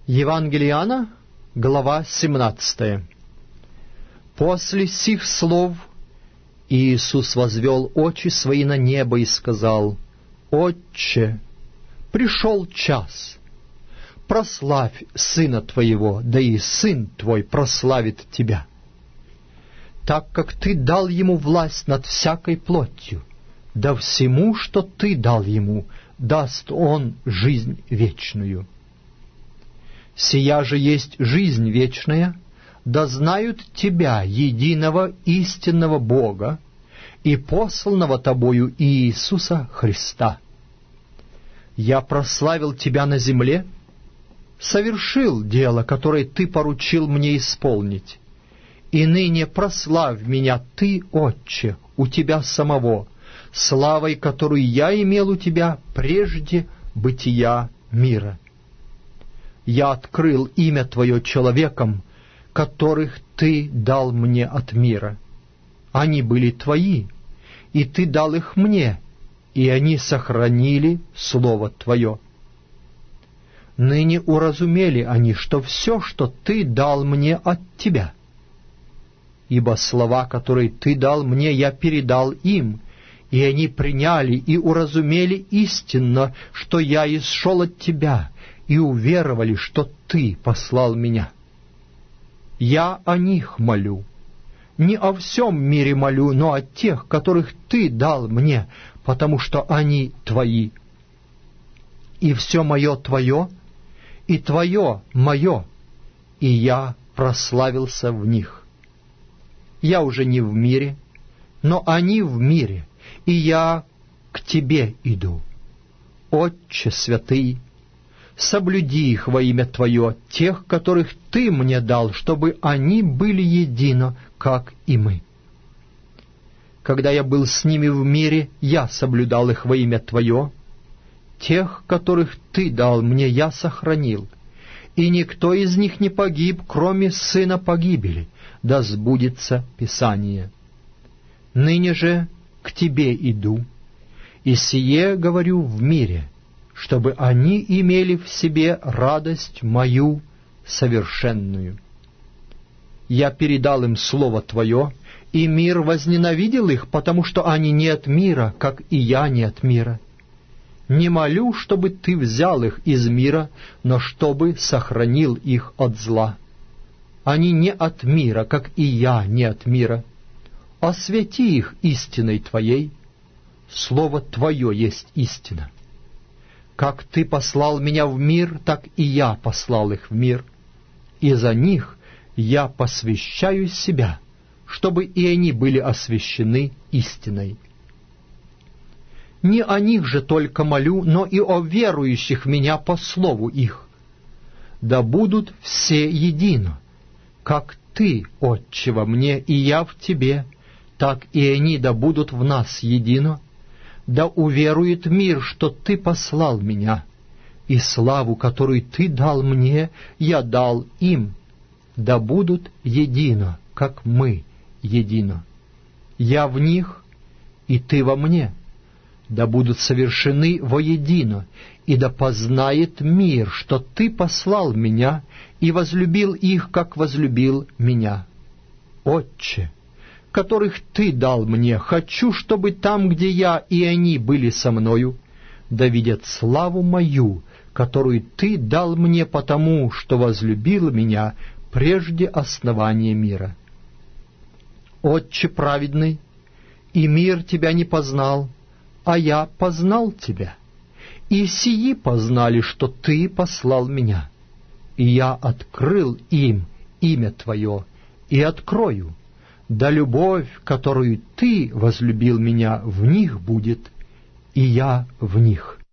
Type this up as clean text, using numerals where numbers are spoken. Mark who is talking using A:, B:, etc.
A: Евангелие Иоанна, глава 17. После сих слов Иисус возвел очи свои на небо и сказал: «Отче, пришел час, прославь Сына Твоего, да и Сын Твой прославит Тебя, так как Ты дал Ему власть над всякой плотью, да всему, что Ты дал Ему, даст Он жизнь вечную. Сия же есть жизнь вечная, да знают Тебя, единого истинного Бога, и посланного Тобою Иисуса Христа. Я прославил Тебя на земле, совершил дело, которое Ты поручил мне исполнить, и ныне прославь меня Ты, Отче, у Тебя самого, славой, которую я имел у Тебя прежде бытия мира. Я открыл имя Твое человекам, которых Ты дал мне от мира. Они были Твои, и Ты дал их мне, и они сохранили Слово Твое. Ныне уразумели они, что все, что Ты дал мне от Тебя. Ибо слова, которые Ты дал мне, я передал им, и они приняли и уразумели истинно, что я исшел от Тебя, и уверовали, что Ты послал меня. Я о них молю, не о всем мире молю, но о тех, которых Ты дал мне, потому что они Твои. И все мое Твое, и Твое мое, и я прославился в них. Я уже не в мире, но они в мире, и я к Тебе иду. Отче святый, соблюди их во имя Твое, тех, которых Ты мне дал, чтобы они были едино, как и мы. Когда я был с ними в мире, я соблюдал их во имя Твое, тех, которых Ты дал мне, я сохранил, и никто из них не погиб, кроме сына погибели, да сбудется Писание. Ныне же к Тебе иду, и сие говорю в мире, чтобы они имели в себе радость мою совершенную. Я передал им Слово Твое, и мир возненавидел их, потому что они не от мира, как и я не от мира. Не молю, чтобы Ты взял их из мира, но чтобы сохранил их от зла. Они не от мира, как и я не от мира. Освети их истиной Твоей. Слово Твое есть истина. Как Ты послал меня в мир, так и я послал их в мир, и за них я посвящаю себя, чтобы и они были освящены истиной. Не о них же только молю, но и о верующих в меня по слову их. Да будут все едино, как Ты, Отче, во мне, и я в Тебе, так и они да будут в нас едино. Да уверует мир, что Ты послал меня, и славу, которую Ты дал мне, я дал им, да будут едино, как мы едино. Я в них, и Ты во мне, да будут совершены воедино, и да познает мир, что Ты послал меня и возлюбил их, как возлюбил меня. Отче, которых Ты дал мне, хочу, чтобы там, где я и они были со мною, да видят славу мою, которую Ты дал мне потому, что возлюбил меня прежде основания мира. Отче праведный, и мир Тебя не познал, а я познал Тебя, и сии познали, что Ты послал меня, и я открыл им имя Твое, и открою, да любовь, которую Ты возлюбил меня, в них будет, и я в них».